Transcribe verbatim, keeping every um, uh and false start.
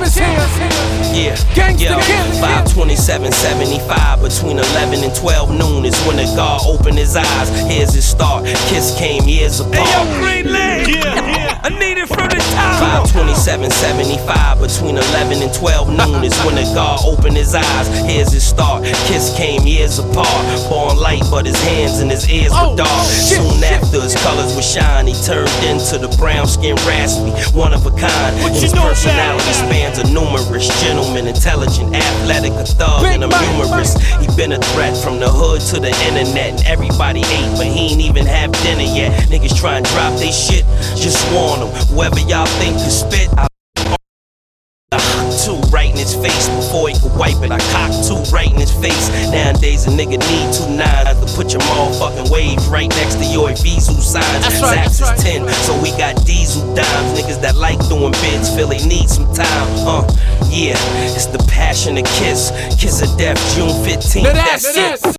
is here. Yeah, Gangsta yeah. Killah. five twenty-seven seventy-five between eleven and twelve noon is when the God opened his eyes. Here's his start. Kiss came years apart. Hey, yo, Green Lane. Yeah, yeah. I need it from the top. five twenty-seven seventy-five between eleven and twelve noon is when the God opened his eyes. Here's his start. Kiss came years apart. Born light, but his hands and his ears Oh, were dark. shit, Soon shit. after, his colors were shine. He turned into the brown skin raspy, one of a kind. What And you his know about personality that? spans a numerous gentleman, intelligent, athletic, a thug, Big and a Mike, humorous. He been a threat from the hood to the internet, and everybody ate, but he ain't even have dinner yet. Niggas try and drop they shit, just warn them. Whoever y'all think could spit, I I hook two right in his face before he could wipe it. I cock two right in his face. Nowadays a nigga need two nines to put your motherfucking wave right next to your Ibizu signs. That's right, Zax that's right. is ten, so we got diesel dimes. Niggas that like doing bids feel they need some time. Uh, yeah, it's the passion of Kiss. Kiss of death, June fifteenth. Now that's That's it. it.